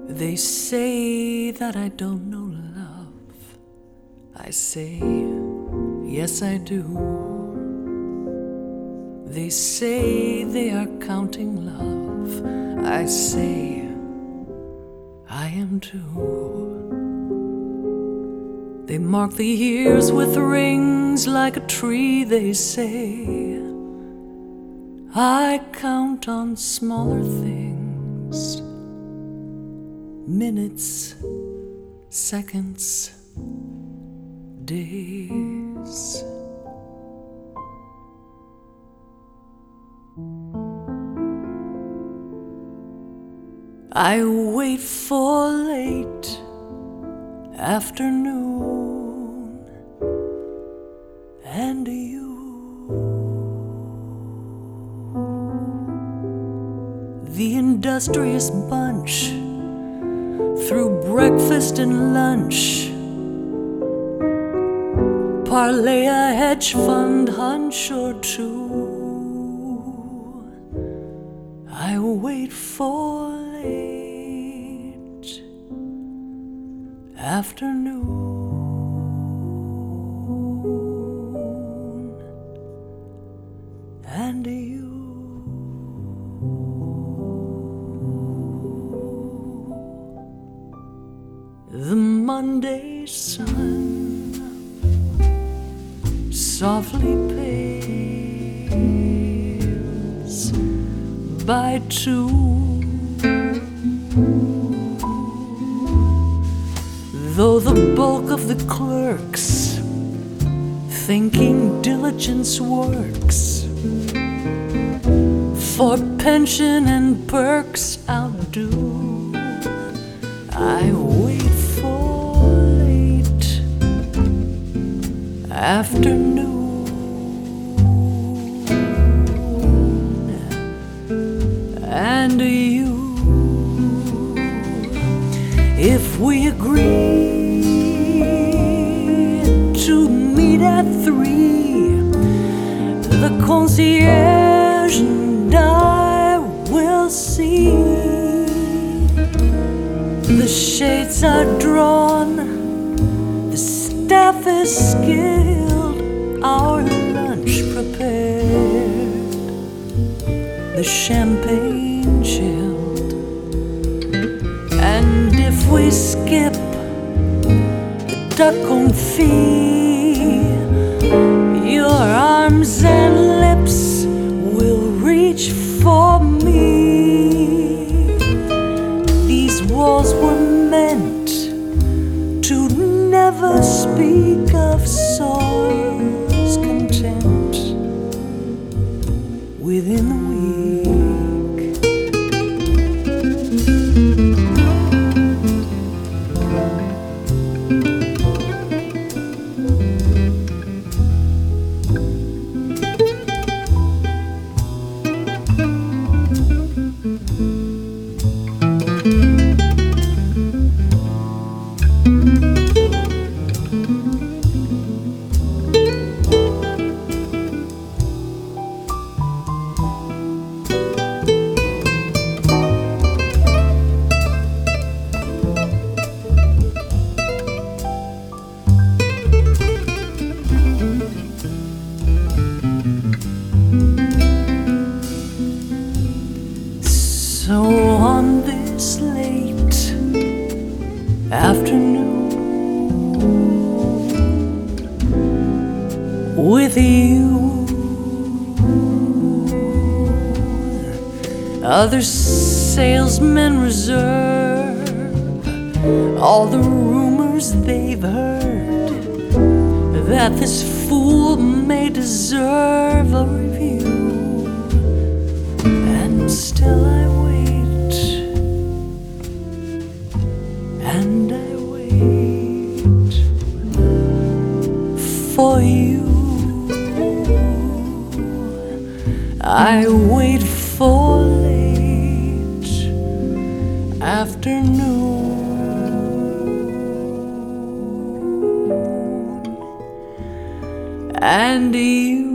They say that I don't know love. I say, yes I do. They say they are counting love. I say, I am too. They mark the years with rings like a tree, they say. I count on smaller things, minutes, seconds, days. I wait for late afternoon and you. The industrious bunch through breakfast and lunch parlay a hedge fund hunch or two. I wait for late afternoon and you. The Monday sun softly pales by two, though the bulk of the clerks thinking diligence works for pension and perks outdo. I wait for late afternoon and you. If we agree to meet at 3, the concierge and I will see. The shades are drawn, the staff is skilled, our lunch prepared, the champagne chilled. And if we skip the duck confit, your arms and lips will reach for me. These walls were meant to never speak of soul's content within the week. So on this late afternoon with you, other salesmen reserve all the rumors they've heard that this fool may deserve a review. And still I wait, and I wait for you. I wait for late afternoon and you.